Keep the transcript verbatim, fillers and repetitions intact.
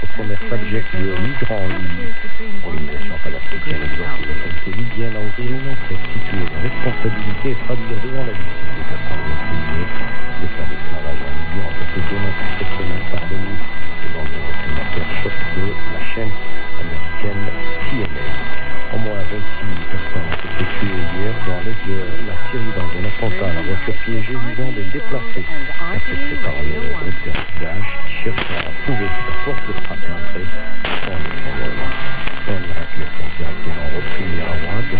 Premier subject, le migrant Organisation palestinienne exerce la qualité libyenne à ouvrir une enquête située de responsabilité et traduire devant la justice les quatre-vingts criminels de faire l'esclavage en Libye ont été dénoncés cette semaine par l'ONU selon le documentaire choc de la chaîne américaine C N N. Au moins vingt-six personnes ont été tuées hier dans l'est de la Syrie dans un attentat à la voiture piégée visant des déplacés perpétré par le groupe terroriste Daesh qui cherche à prouver sa force de frappe et entrer en Iran. En Irak, les frontières ont été repris hier à droite.